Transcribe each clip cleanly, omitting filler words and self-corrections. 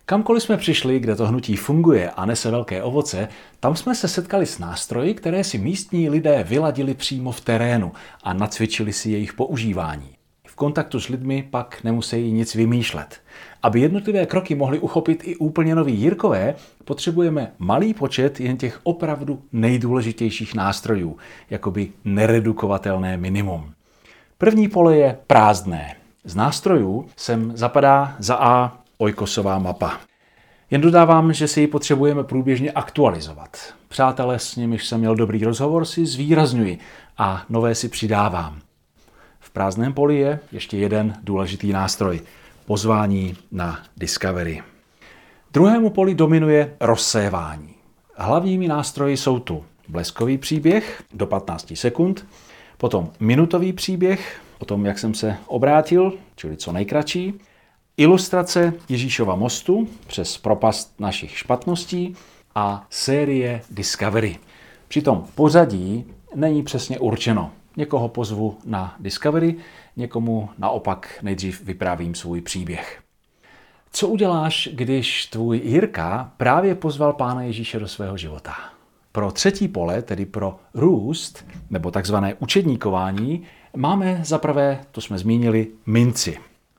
Kamkoliv jsme přišli, kde to hnutí funguje a nese velké ovoce, tam jsme se setkali s nástroji, které si místní lidé vyladili přímo v terénu a nacvičili si jejich používání. V kontaktu s lidmi pak nemusí nic vymýšlet. Aby jednotlivé kroky mohli uchopit i úplně noví Jirkové, potřebujeme malý počet jen těch opravdu nejdůležitějších nástrojů, jakoby neredukovatelné minimum. První pole je prázdné. Z nástrojů sem zapadá za A Oikosová mapa. Jen dodávám, že si ji potřebujeme průběžně aktualizovat. Přátelé, s nimiž jsem měl dobrý rozhovor, si zvýrazňuji a nové si přidávám. V prázdném poli je ještě jeden důležitý nástroj. Pozvání na Discovery. Druhému poli dominuje rozsévání. Hlavními nástroji jsou tu bleskový příběh do 15 sekund, potom minutový příběh o tom, jak jsem se obrátil, čili co nejkratší, ilustrace Ježíšova mostu přes propast našich špatností a série Discovery. Přitom pořadí není přesně určeno. Někoho pozvu na Discovery, někomu naopak nejdřív vyprávím svůj příběh. Co uděláš, když tvůj Jirka právě pozval Pána Ježíše do svého života? Pro třetí pole, tedy pro růst, nebo takzvané učedníkování, máme zaprvé, to jsme zmínili, minci.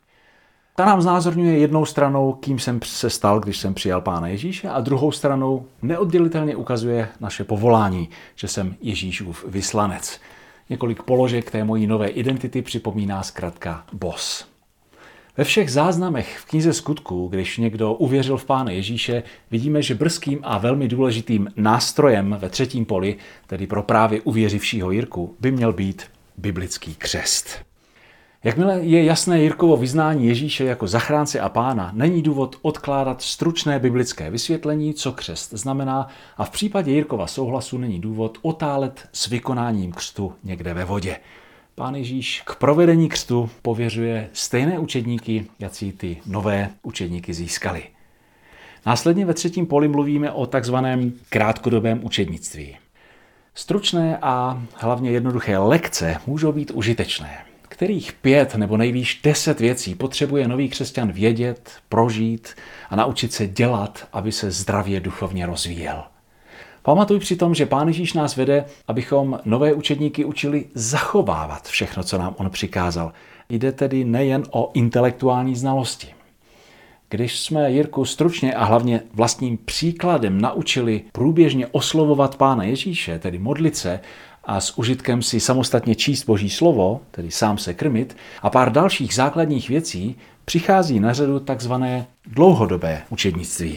Ta nám znázorňuje jednou stranou, kým jsem se stal, když jsem přijal Pána Ježíše, a druhou stranou neoddělitelně ukazuje naše povolání, že jsem Ježíšův vyslanec. Několik položek té mojí nové identity připomíná zkratka BOSS. Ve všech záznamech v knize Skutků, když někdo uvěřil v Pána Ježíše, vidíme, že brzkým a velmi důležitým nástrojem ve třetím poli, tedy pro právě uvěřivšího Jirku, by měl být biblický křest. Jakmile je jasné Jirkovo vyznání Ježíše jako zachránce a Pána, není důvod odkládat stručné biblické vysvětlení, co křest znamená, a v případě Jirkova souhlasu není důvod otálet s vykonáním křtu někde ve vodě. Pán Ježíš k provedení křtu pověřuje stejné učedníky, jací ty nové učedníky získali. Následně ve třetím poli mluvíme o takzvaném krátkodobém učednictví. Stručné a hlavně jednoduché lekce můžou být užitečné. Kterých 5 nebo nejvýš 10 věcí potřebuje nový křesťan vědět, prožít a naučit se dělat, aby se zdravě duchovně rozvíjel. Pamatuj přitom, že Pán Ježíš nás vede, abychom nové učedníky učili zachovávat všechno, co nám on přikázal. Jde tedy nejen o intelektuální znalosti. Když jsme Jirku stručně a hlavně vlastním příkladem naučili průběžně oslovovat Pána Ježíše, tedy modlit se, a s užitkem si samostatně číst Boží slovo, tedy sám se krmit, a pár dalších základních věcí, přichází na řadu takzvané dlouhodobé učednictví.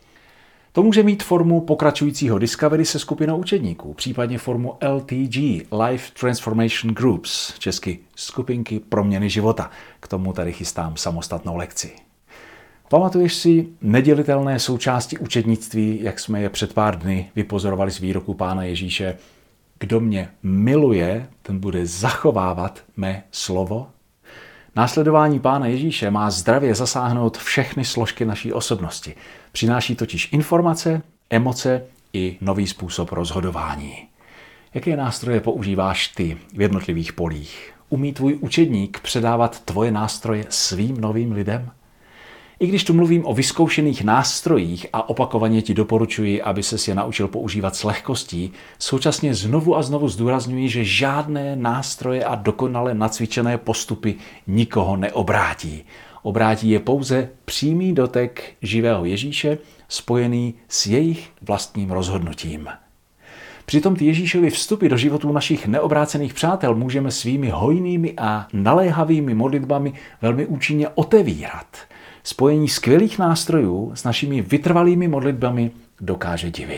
To může mít formu pokračujícího Discovery se skupinou učedníků, případně formu LTG, Life Transformation Groups, česky skupinky proměny života. K tomu tady chystám samostatnou lekci. Pamatuješ si nedělitelné součásti učednictví, jak jsme je před pár dny vypozorovali z výroku Pána Ježíše? Kdo mě miluje, ten bude zachovávat mé slovo. Následování Pána Ježíše má zdravě zasáhnout všechny složky naší osobnosti. Přináší totiž informace, emoce i nový způsob rozhodování. Jaké nástroje používáš ty v jednotlivých polích? Umí tvůj učedník předávat tvoje nástroje svým novým lidem? I když tu mluvím o vyzkoušených nástrojích a opakovaně ti doporučuji, aby ses je naučil používat s lehkostí, současně znovu a znovu zdůrazňuji, že žádné nástroje a dokonale nacvičené postupy nikoho neobrátí. Obrátí je pouze přímý dotek živého Ježíše, spojený s jejich vlastním rozhodnutím. Přitom ty Ježíšovy vstupy do životů našich neobrácených přátel můžeme svými hojnými a naléhavými modlitbami velmi účinně otevírat. Spojení skvělých nástrojů s našimi vytrvalými modlitbami dokáže divy.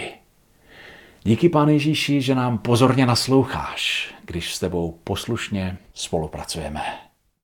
Díky, Pane Ježíši, že nám pozorně nasloucháš, když s tebou poslušně spolupracujeme.